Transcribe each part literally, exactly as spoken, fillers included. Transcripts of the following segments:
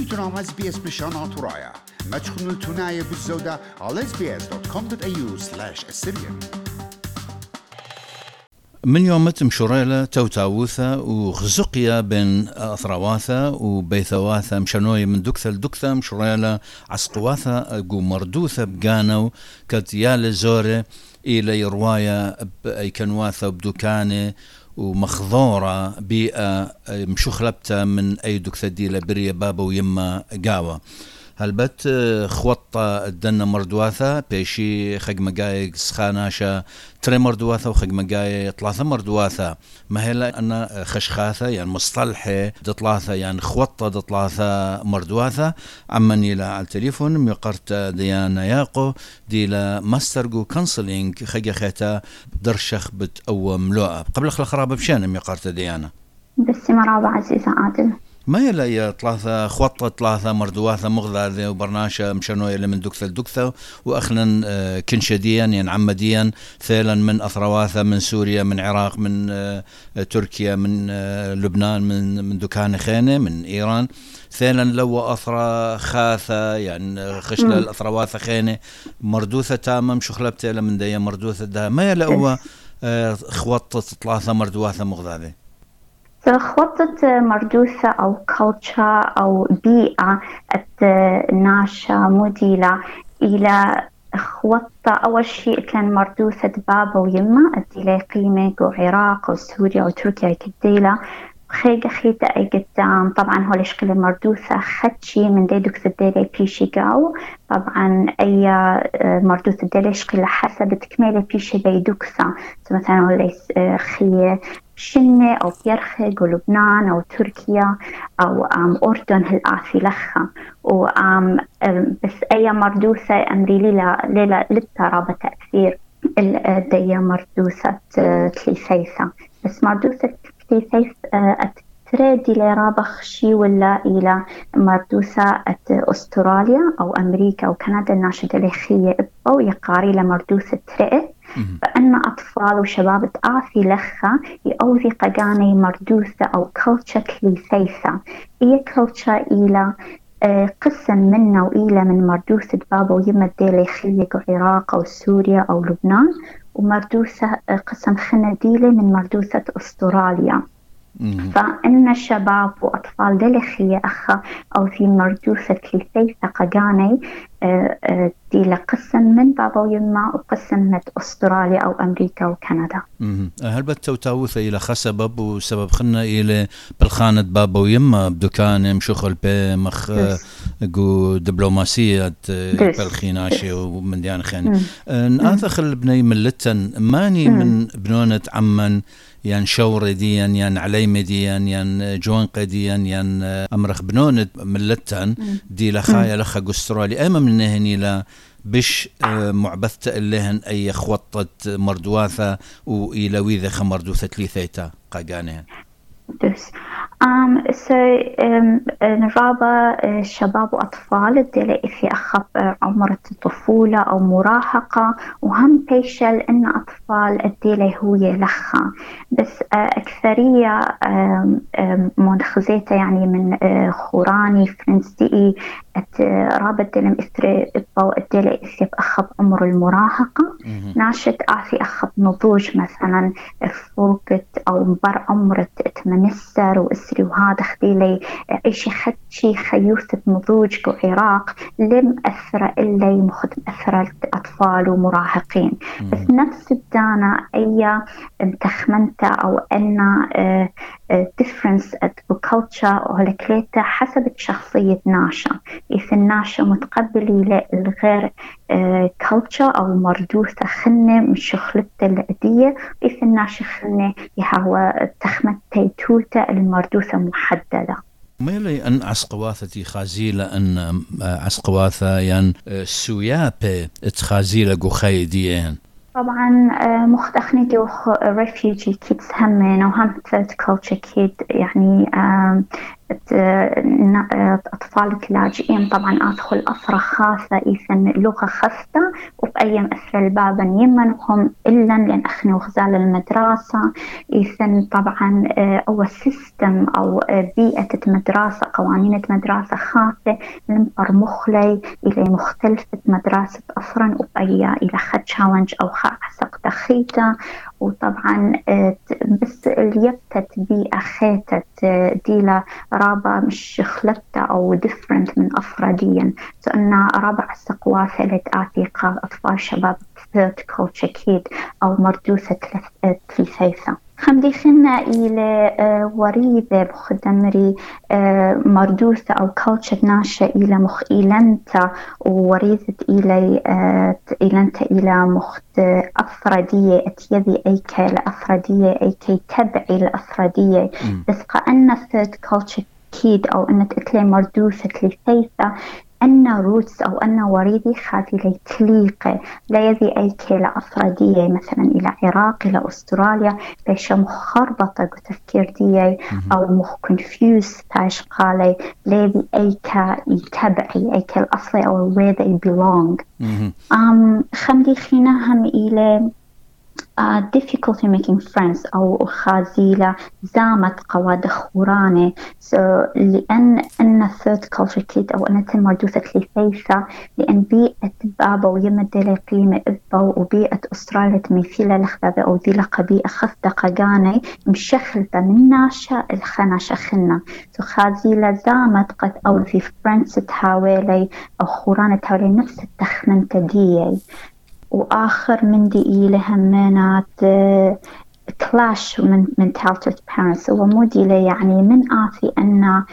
تنام اس بي اس بشان ترايا ما تخنوا التناية بالزودة على اس بي اس دوت كوم دوت اي يو سلاش السريان. من يوم مشوريلة توتاوثة وغزقيا بين أثرواثة وبيثواثة مشانوية من دكثة لدكثة مشوريلة عسقواثة قو مردوثة بقانو كتيال زورة إلى رواية بأيكنواثة وبدوكانة ومخضورة بيئة مشخلبتها من أي دكثة ديلة بريا بابا ويما قاوة. هلبت خوطة الدنة مردواثة بيشي خق مقايق سخاناشا تري مردواثة وخق مقايق ثلاثة مردواثة ما هلا أنا خشخاثة يعني مصطلحة دطلاثة يعني خوطة دطلاثة مردواثة عمني لا على التليفون ميقرت ديانا ياقو دي لا ماسترقو كونسلينج خق خيتا درشخ بتقوى ملوءة قبل خلخرابة بشان ميقرت ديانا بس مرابع عزيزة عادل ما يلا ثلاثة خوطة ثلاثة مردواثة مغذاذة وبرناشة مشانوية اللي من دكثة لدكثة وأخلا كنشديا يعني عمديا ثيلا من أثرواثة من سوريا من عراق من تركيا من لبنان من من دكان خينة من إيران ثيلا لو أثرى خاثة يعني خشلة الأثرواثة خينة مردوثة تامة مشخلبتها من ديا مردوثة ده ما يلا هو خوطة ثلاثة مردواثة مغذاذة. خطة مردوثة أو culture أو بيئة ناشا مديلة إلى خطة أول شيء كان مردوثة بابا ويما أديلة قيمة وعراق وسوريا وتركيا كديلة خيجة خيطة أي قدام طبعا هو الشكل المردوثة خدشي من ديدوك الديلة بيشي قاو طبعا أي مردوثة ديلة شكل حسب تكملة بيشي بيدوكسا مثلا هو خيه شنة أو بيرخق ولبنان أو تركيا أو أم أردن هالآفي لخا وأم بس أي مردوثة أمري ليلا ليلا للترابة تأثير الدية مردوثة تليثيثة بس مردوثة تليثيث تريدي لرابخ شي ولا إلى مردوثة أستراليا أو أمريكا أو كندا الناشدة لخية أو يقاري لمردوثة ترئ فأن أطفال وشباب تآثي لخا يأوذي قجاني مردوثة أو كلتشة كليثيثة إيه كلتشة إلى قسم منا وإلى من مردوثة بابا ويما الديلي خليق عراق أو سوريا أو لبنان ومردوثة قسم خنديلة من مردوثة أستراليا. فإن شباب وأطفال دلخية أخا أو في مردوثة كليثيثة قجاني دي لقسم من بابا ويما وقسم من أستراليا أو أمريكا وكندا. هل بتوتاوثة إلى خسبب وسبب خلنا إلى بالخانة بابا ويما بدكان مشغل بمخ جو دبلوماسية بالخيناشي ومن ديان خين. نأذى خل بني ملتن ماني من بنونة عمن يعني شورة ديا يعني عليمة ديا يعني جوانقة ديا يعني أمرخ بنونة ملتن دي لخايا لخا أستراليا أما من هني لا بش معبثة اللهن أي خوطة مردواثة وإلى ويذا خمردوثة ليثيتا قاقانين. دوس Um, so um, نرابة شباب وأطفال الدلائي في أخف عمر الطفولة أو مراهقة وهم بيشل إن أطفال الدلائي هو يلخا بس أكثرية منخزيته يعني من خوراني فرنسي رابط دلم إثر إبو الدلائي في أخف عمر المراهقة ناشط أعطي أخف نضوج مثلا فوقت أو مبر عمر تمنسر وإسري وهذا خديلي إيش خدشي خيوثة نضوج كعراق لم أثر إلا يمخد أثر أطفال ومراهقين بس نفس الدانا أي تخمنت أو أن difference culture وهلكليته حسب شخصية ناشا إذا الناشا متقبلي للغير culture أو مردوثة خنة من شخلته الأدية إذا الناشا خنة يهوى تخمت تيتولته المردوثة محددة. ميلي أن عسقواثتي خازيلة أن عسقواثة ين سويابة تخازيلة قخي ديان طبعا مختخني دي ريفيوجي كيدز همين وهم ثيرد كولتشر كيد يعني أطفال لاجئين طبعا أدخل أسرة خاصة إيثن لغة خاصة وبأي أسرة البابا يمنهم إلا لأن أخني وخزال المدرسة إيثن طبعا أو سيستم أو بيئة مدرسة قوانين مدرسة خاصة لنبر مخلي إلى مختلفة مدرسة أفرن وبأي إلى خد تشالنج أو خاصة تخيطة وطبعا بس اليبتت بيئة خيتت ديلا رابع مش خلطة أو different من أفراديا سألنا رابع السقوافة لتآتيقى أطفال شباب third culture kid أو مردوثة ثلاثة خمدي خلنا إلى وريدة بخدمري مردوثة أو culture ناشة إلى مخ إلنتا ووريدة إلى إلنتا إلى مخت أفرادية أتيذي أي كي لأفرادية أي كي تبعي لأفرادية بس قأن third culture kid أو أن تأكلي مردوثة ثلاثة أن روتس أو أن وريدي خاذي لي تليقة لا يذي أي كيلة أفرادية مثلا إلى عراق إلى أستراليا بيش مخربطة وتفكير دي أو مخ confused تاش قالي لا يذي أي كا يتبعي أي كيل أصلي أو where they belong um, خمدي خيناهم إلى Uh, difficulty making friends أو خازيلة زامت قواد خورانة so لأن أن third culture kid أو أن تمردوثة لثيثة لأن بيئة بابا ويمد لي قيمة إبا وبيئة أستراليا تمثيلة لخذابة أو ذي لقبيئة خفدة قاقاني مشخلة من ناشا الخنا شخنا so خازيلة زامت قد أو ذي friends تهاويلي أو خورانة تهاويلي نفس التخمن تديي وآخر من دي إلى همانات كلاش من mentality parents ومودي لي يعني من آثي أن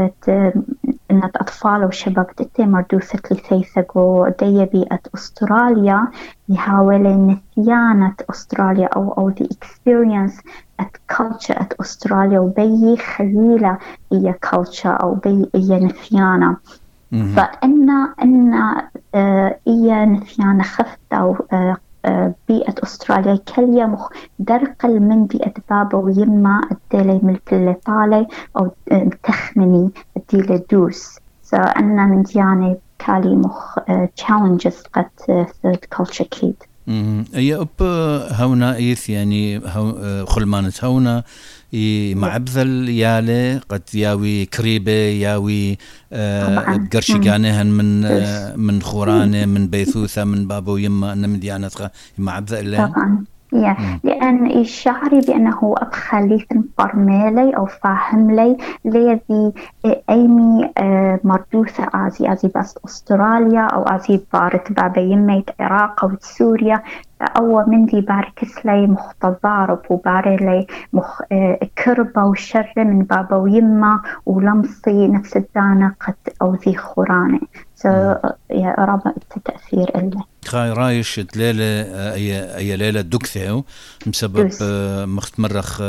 أن أطفال وشباب تتي مردوثة لثيثقو دي بيئة أستراليا يحاولي نثيانة أستراليا أو أو the experience at culture at أستراليا وبي خليلة إيا culture أو بي إيا نثيانة فإن إن إيا نثيانة خفت أو بيئة أستراليا كلية مخ درقل من بيئة بابا ويما الدالي ملك اللي أو تخمني الديلة دوس فأنا من دياني كالي مخ challenges قد third culture kid يا أب هونا إيث يعني هو خلمانت هونا معبذل يالي قد ياوي كريبة ياوي قرشيقانهن من من خورانة من بيثوثة من بابا ويما أن من ديانتها معبذل طبعا Yeah. لأن الشعري بأنه أبخلي فرمالي أو فاهم لي لذي أيمي مردوثة أزي أزي بس أستراليا أو أزي بارت بابا يميت عراق أو سوريا أو من دي باركس لي مختضارب وباري لي مخ كربة وشر من بابا ويما ولمصي نفس الدانة قد أو ذي خوراني so يا رب التأثير إله خاي رايش ليلة أي أي ليلة دكثة بسبب مخت مرخ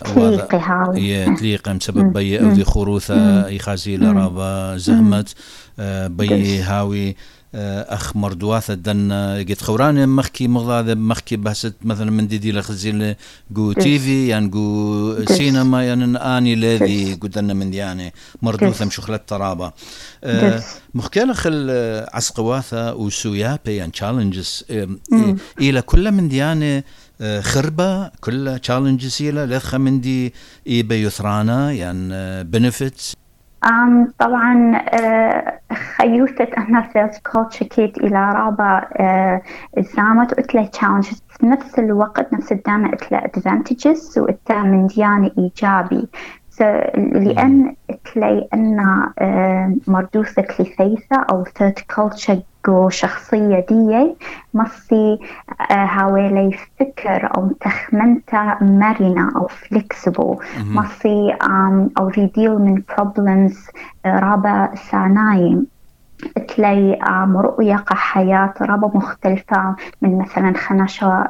هي تليقة بسبب بي أو ذي خروثة يخازي لرابا زهمت بي هاوي أخ مردواثة دن قد خوراني مخكي مغلاذة مخكي بحثت مثلا من دي دي لخزيل قو تيفي يعني قو سينما يعني آني الذي قدنا من دياني مردوثة مشخلت ترابة مخكالة خل عسقواثة وسويابي يعني challenges إلى كل من دياني خربة كل challenges إلى لذخة من دي إيبا يثرانا يعني benefits Um, طبعا uh, خيوثة أنها third culture kid إلى رابع uh, زامت وإتلي challenges في نفس الوقت نفس الدانة إتلي advantages وإتلي من ديانة إيجابي so, لأن إتلي أن uh, مردوثة لثيثة أو third culture جو شخصية دي مصي هاولي فكر أو تخمنتا مرنة أو flexible مصي أو deal من problems رابع سانايم تلاقي رؤية حياة رابع مختلفة من مثلا خناشة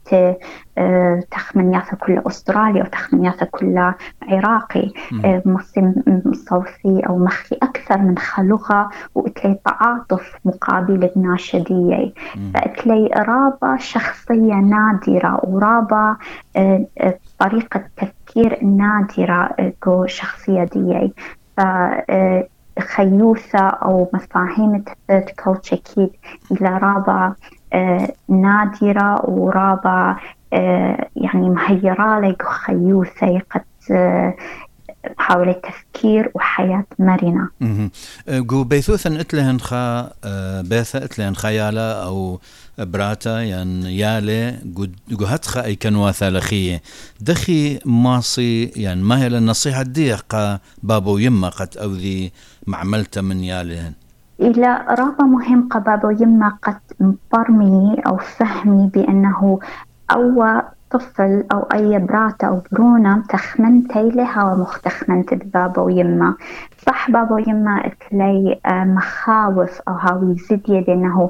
تخمنياتها كلها أستراليا وتخمنياتها كلها عراقي مصي صوفي أو مخي أكثر من خلقة وتلاقي تعاطف مقابل الناشدية فتلاقي رابع شخصية نادرة ورابع طريقة تفكير نادرة جو شخصية دي فخيوثة أو مفاهيم الثيرد كلتشر كيد إلى رابع نادرة ورابع يعني مهيرة لك خيوثة قد محاولة تفكير وحياة مرنة. جو بيثوثا اتلهن خا بيثا اتلهن خيالة أو براتا يعني يالي جو هتخا أي كنواثا لخية دخي ماصي يعني ما هي النصيحة دي قا بابو يما قد أوذي معملتا من يالهن إلى رابع مهم قا بابو يما قد مبرمي أو فهمي بأنه أو طفل أو أي براتة أو برونة تخمنتي لها ومختخمنت ببابا ويما صح بابا ويما اتلي مخاوف أو هاوي زدية بأنه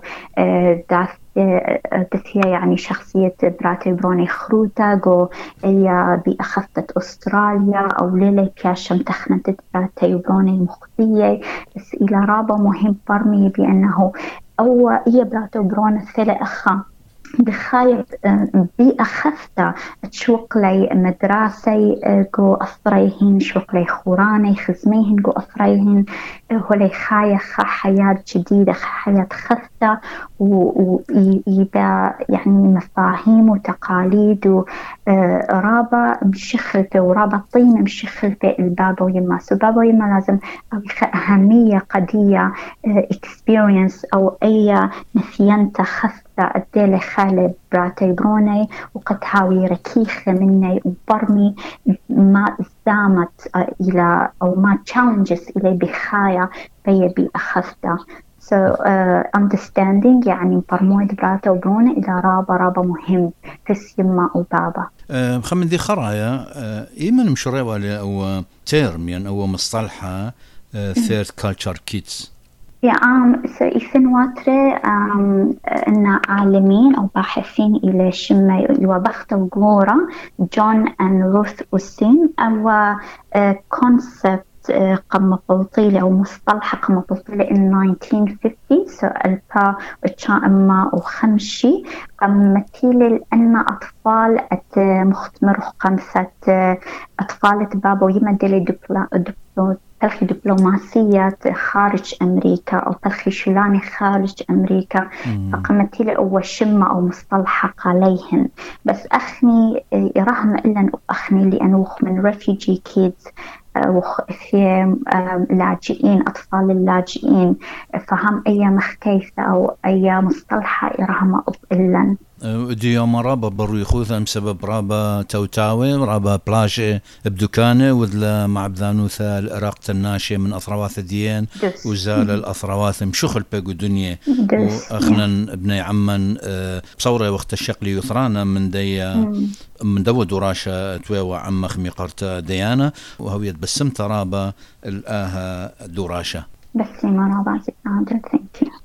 دثية يعني شخصية براتة بروني خروتا جو هي بأخذت أستراليا أو ليلة كاشم تخمنت براتة بروني مخفية بس إلى رابع مهم برمي بأنه أو هي براتة برونة ثلاث أخا بخايف بأخفتا تشوق لي مدرسة جو أثريهن شوق لي خوراني خزميهن جو أثريهن هولي خايخ حياة جديدة حياة خفتا ويبا يعني مفاهيم وتقاليد ورابا مشخلته ورابا طيمة مشخلته البابا ويما سو بابا ويما لازم أهمية قضية experience أو أي نثيانتا خفتا أديلي خالد براتي بروني وقد هاوي ركيخة مني وبرمي ما زامت إلى أو ما challenges إلي بخايا بي بأخذته so uh, understanding يعني برمويد براتي وبروني إلى رابا رابا مهم في يما وبابا أه خمن دي خرايا أه إيمن مشروع أو تيرم يعني أو مصطلحة أه third culture kids يا عام سيفن واتري أن عالمين أو باحثين إلى شمي وبخت وجورا جون أند روث أوسين أو كونسبت قم بلطيلة أو مصطلح قم بلطيلة in nineteen fifty سو ألفا وتشاء وخمشي قم مثيل أن أطفال أت مختمر خمسة أطفال تبابو يمدلي دبلا دبلا تلخي دبلوماسية خارج أمريكا أو تلخي شلاني خارج أمريكا فقمتي لي أول شمة أو مصطلحة عليهن بس أخني رغم إلا أخني لأنه من refugee kids في لاجئين أطفال اللاجئين فهم أي مخكيثة أو أي مصطلحة رغم إلا ديوم رابا برو خوثا بسبب رابا توتاوي رابا بلاشي بدكانه وذلا مع بذانوثا العراق الناشئ من أثرواث ديان وزال الأثرواث مشخل بيقو دنيا وأخنا ابني عمان بصورة وقت الشقل يثرانا من دي من دو دراشة تويوة عم خميقرت ديانا وهو يتبسم ترابا الآها دراشة بس ما رابا زيادة thank you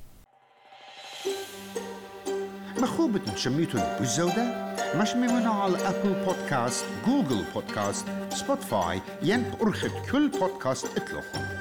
مخوبة تشميتون بالزودة مش ممنوع على أبل بودكاست جوجل بودكاست سبوتفاي ينب أرخد كل بودكاست اتلوخن